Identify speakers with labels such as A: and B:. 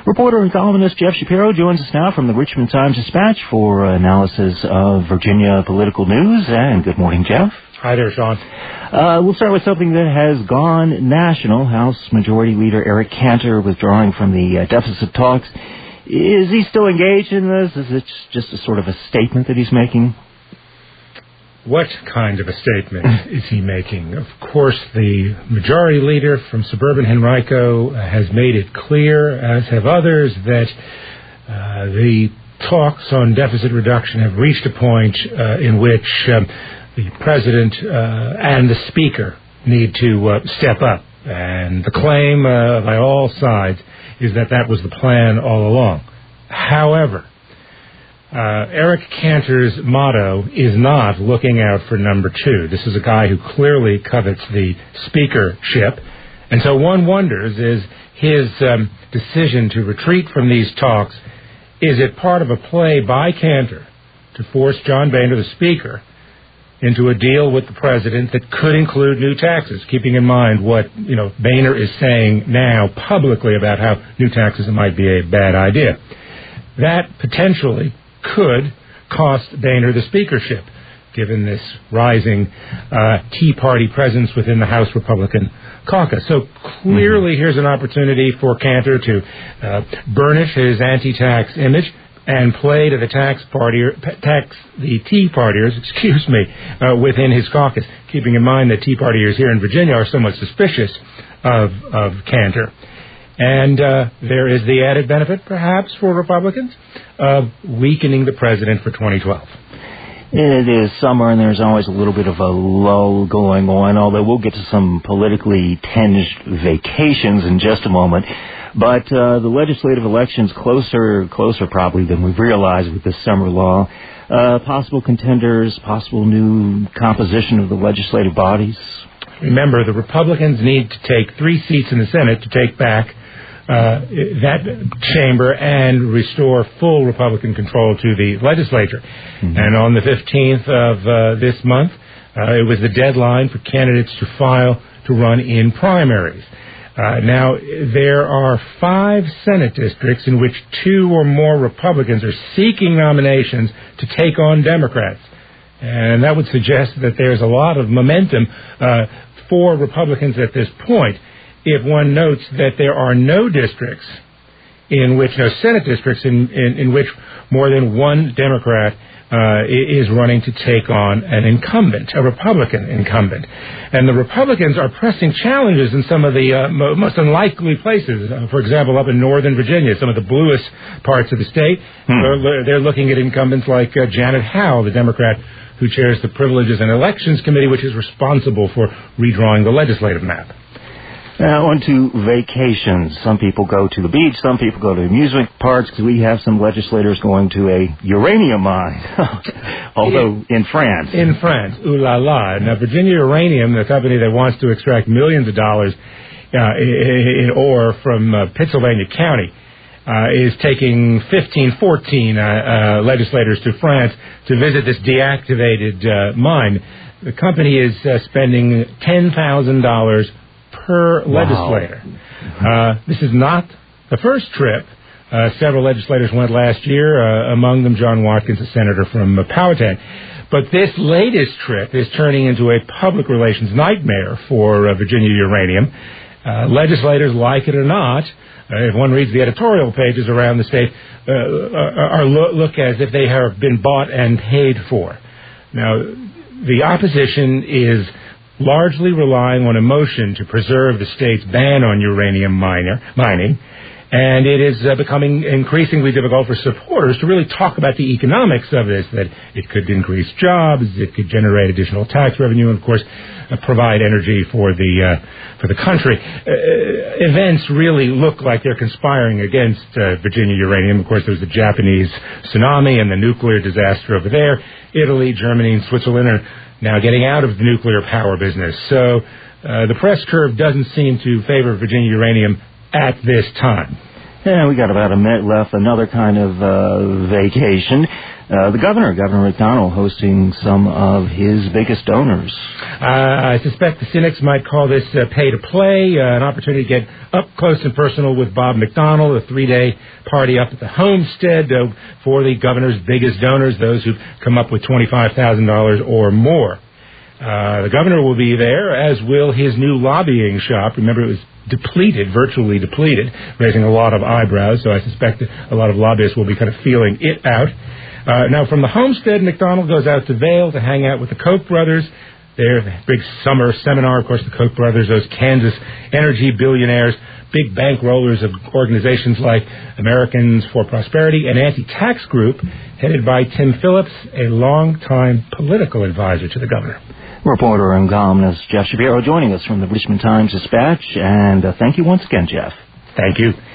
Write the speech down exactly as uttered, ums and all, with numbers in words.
A: Reporter and columnist Jeff Shapiro joins us now from the Richmond Times-Dispatch for analysis of Virginia political news. And good morning, Jeff.
B: Hi there, Sean.
A: Uh, we'll start with something that has gone national. House Majority Leader Eric Cantor withdrawing from the uh, deficit talks. Is he still engaged in this? Is it just a sort of a statement that he's making?
B: What kind of a statement is he making? Of course, the majority leader from suburban Henrico has made it clear, as have others, that uh, the talks on deficit reduction have reached a point uh, in which um, the president uh, and the speaker need to uh, step up. And the claim uh, by all sides is that that was the plan all along. However, Uh, Eric Cantor's motto is not looking out for number two. This is a guy who clearly covets the speakership. And so one wonders, is his um, decision to retreat from these talks, is it part of a play by Cantor to force John Boehner, the speaker, into a deal with the president that could include new taxes, keeping in mind what, you know, Boehner is saying now publicly about how new taxes might be a bad idea. That potentially could cost Boehner the speakership, given this rising uh, Tea Party presence within the House Republican caucus. So clearly mm-hmm. here's an opportunity for Cantor to uh, burnish his anti-tax image and play to the tax party, tax the Tea Partiers, excuse me, uh, within his caucus, keeping in mind that Tea Partiers here in Virginia are somewhat suspicious of, of Cantor. And uh, there is the added benefit, perhaps, for Republicans of weakening the president for twenty twelve.
A: It is summer, and there's always a little bit of a lull going on, although we'll get to some politically tinged vacations in just a moment. But uh, the legislative election's closer, closer probably than we've realized with this summer law. Uh, possible contenders, possible new composition of the legislative bodies.
B: Remember, the Republicans need to take three seats in the Senate to take back Uh, that chamber and restore full Republican control to the legislature. Mm-hmm. And on the fifteenth of uh, this month, uh, it was the deadline for candidates to file to run in primaries. Uh, now, there are five Senate districts in which two or more Republicans are seeking nominations to take on Democrats. And that would suggest that there's a lot of momentum uh, for Republicans at this point. If one notes that there are no districts in which, no Senate districts in, in, in which more than one Democrat uh, is running to take on an incumbent, a Republican incumbent. And the Republicans are pressing challenges in some of the uh, mo- most unlikely places. Uh, for example, up in Northern Virginia, some of the bluest parts of the state, hmm. they're, they're looking at incumbents like uh, Janet Howe, the Democrat who chairs the Privileges and Elections Committee, which is responsible for redrawing the legislative map.
A: Now, on to vacations. Some people go to the beach, some people go to amusement parks. We have some legislators going to a uranium mine, although in France.
B: In France, ooh la la. Now, Virginia Uranium, the company that wants to extract millions of dollars uh, in ore from uh, Pittsylvania County, uh, is taking fifteen, fourteen uh, uh, legislators to France to visit this deactivated uh, mine. The company is uh, spending ten thousand dollars per legislator. Wow. Uh, this is not the first trip. Uh, several legislators went last year, uh, among them John Watkins, a senator from uh, Powhatan. But this latest trip is turning into a public relations nightmare for uh, Virginia Uranium. Uh, legislators, like it or not, uh, if one reads the editorial pages around the state, uh, are lo- look as if they have been bought and paid for. Now, the opposition is largely relying on a motion to preserve the state's ban on uranium miner, mining, and it is uh, becoming increasingly difficult for supporters to really talk about the economics of this, that it could increase jobs, it could generate additional tax revenue, and of course uh, provide energy for the uh, for the country. Uh, events really look like they're conspiring against uh, Virginia Uranium. Of course, there's the Japanese tsunami and the nuclear disaster over there. Italy, Germany, and Switzerland are now getting out of the nuclear power business. So uh, the press curve doesn't seem to favor Virginia Uranium at this time.
A: Yeah, we got about a minute left. Another kind of uh, vacation. Uh, the governor, Governor McDonnell, hosting some of his biggest donors.
B: Uh, I suspect the cynics might call this uh, pay to play, uh, an opportunity to get up close and personal with Bob McDonnell, a three-day party up at the Homestead uh, for the governor's biggest donors, those who've come up with twenty-five thousand dollars or more. Uh, the governor will be there, as will his new lobbying shop. Remember, it was depleted, virtually depleted, raising a lot of eyebrows, so I suspect that a lot of lobbyists will be kind of feeling it out. Uh, now, from the Homestead, McDonnell goes out to Vail to hang out with the Koch brothers. Their big summer seminar, of course, the Koch brothers, those Kansas energy billionaires, big bankrollers of organizations like Americans for Prosperity, an anti-tax group headed by Tim Phillips, a long-time political advisor to the governor.
A: Reporter and columnist Jeff Shapiro joining us from the Richmond Times-Dispatch, and uh, thank you once again, Jeff.
B: Thank you.